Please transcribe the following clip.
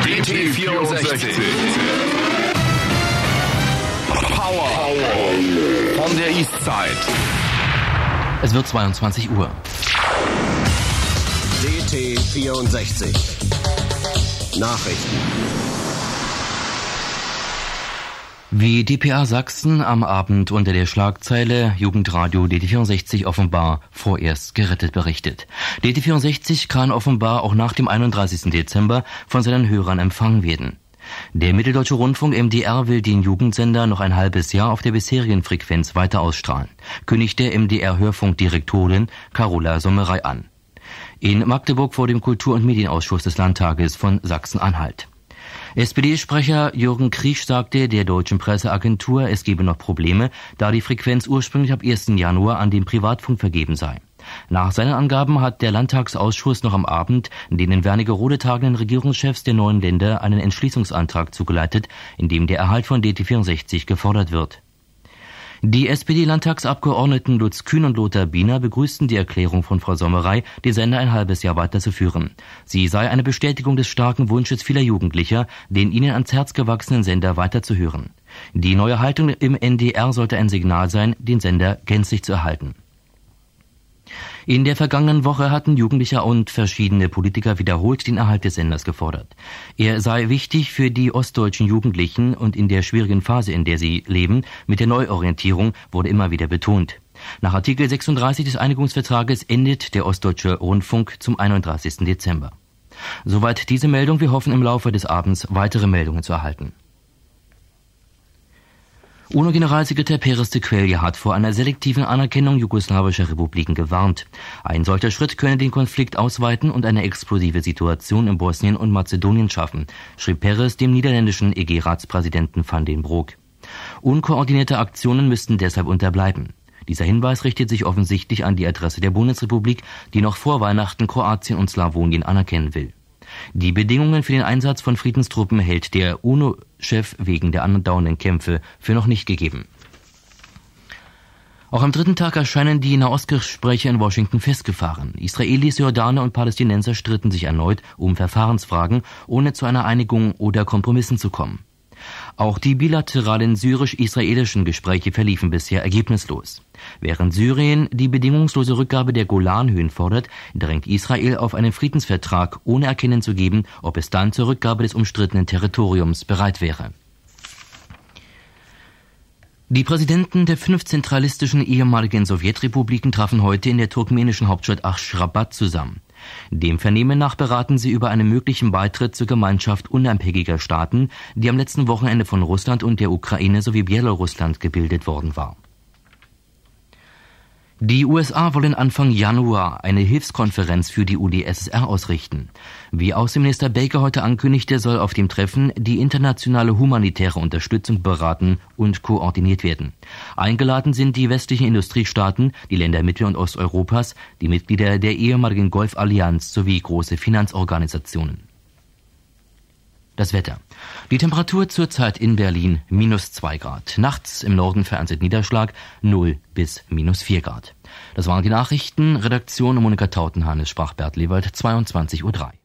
DT64. Power von der Eastside. Es wird 22 Uhr. DT64. Nachrichten. Wie dpa Sachsen am Abend unter der Schlagzeile Jugendradio DT64 offenbar vorerst gerettet berichtet. DT64 kann offenbar auch nach dem 31. Dezember von seinen Hörern empfangen werden. Der Mitteldeutsche Rundfunk MDR will den Jugendsender noch ein halbes Jahr auf der bisherigen Frequenz weiter ausstrahlen, kündigte MDR-Hörfunkdirektorin Carola Sommerey an. In Magdeburg vor dem Kultur- und Medienausschuss des Landtages von Sachsen-Anhalt. SPD-Sprecher Jürgen Kriesch sagte der deutschen Presseagentur, es gebe noch Probleme, da die Frequenz ursprünglich ab 1. Januar an den Privatfunk vergeben sei. Nach seinen Angaben hat der Landtagsausschuss noch am Abend den in Wernigerode tagenden Regierungschefs der neuen Länder einen Entschließungsantrag zugeleitet, in dem der Erhalt von DT64 gefordert wird. Die SPD-Landtagsabgeordneten Lutz Kühn und Lothar Biener begrüßten die Erklärung von Frau Sommerey, den Sender ein halbes Jahr weiterzuführen. Sie sei eine Bestätigung des starken Wunsches vieler Jugendlicher, den ihnen ans Herz gewachsenen Sender weiterzuhören. Die neue Haltung im NDR sollte ein Signal sein, den Sender gänzlich zu erhalten. In der vergangenen Woche hatten Jugendliche und verschiedene Politiker wiederholt den Erhalt des Senders gefordert. Er sei wichtig für die ostdeutschen Jugendlichen und in der schwierigen Phase, in der sie leben, mit der Neuorientierung wurde immer wieder betont. Nach Artikel 36 des Einigungsvertrages endet der Ostdeutsche Rundfunk zum 31. Dezember. Soweit diese Meldung. Wir hoffen im Laufe des Abends weitere Meldungen zu erhalten. UNO-Generalsekretär Pérez de Cuéllar hat vor einer selektiven Anerkennung jugoslawischer Republiken gewarnt. Ein solcher Schritt könne den Konflikt ausweiten und eine explosive Situation in Bosnien und Mazedonien schaffen, schrieb Pérez dem niederländischen EG-Ratspräsidenten Van den Broek. Unkoordinierte Aktionen müssten deshalb unterbleiben. Dieser Hinweis richtet sich offensichtlich an die Adresse der Bundesrepublik, die noch vor Weihnachten Kroatien und Slawonien anerkennen will. Die Bedingungen für den Einsatz von Friedenstruppen hält der UNO-Chef wegen der andauernden Kämpfe für noch nicht gegeben. Auch am dritten Tag erscheinen die Nahostgespräche in Washington festgefahren. Israelis, Jordaner und Palästinenser stritten sich erneut um Verfahrensfragen, ohne zu einer Einigung oder Kompromissen zu kommen. Auch die bilateralen syrisch-israelischen Gespräche verliefen bisher ergebnislos. Während Syrien die bedingungslose Rückgabe der Golanhöhen fordert, drängt Israel auf einen Friedensvertrag, ohne erkennen zu geben, ob es dann zur Rückgabe des umstrittenen Territoriums bereit wäre. Die Präsidenten der 5 zentralistischen ehemaligen Sowjetrepubliken trafen heute in der turkmenischen Hauptstadt Aşgabat zusammen. Dem Vernehmen nach beraten sie über einen möglichen Beitritt zur Gemeinschaft unabhängiger Staaten, die am letzten Wochenende von Russland und der Ukraine sowie Belarusland gebildet worden war. Die USA wollen Anfang Januar eine Hilfskonferenz für die UdSSR ausrichten. Wie Außenminister Baker heute ankündigte, soll auf dem Treffen die internationale humanitäre Unterstützung beraten und koordiniert werden. Eingeladen sind die westlichen Industriestaaten, die Länder Mittel- und Osteuropas, die Mitglieder der ehemaligen Golfallianz sowie große Finanzorganisationen. Das Wetter. Die Temperatur zurzeit in Berlin -2 Grad. Nachts im Norden vereinzelt Niederschlag 0 bis -4 Grad. Das waren die Nachrichten. Redaktion Monika Tautenhahn, sprach Bert Lewald, 22:03 Uhr.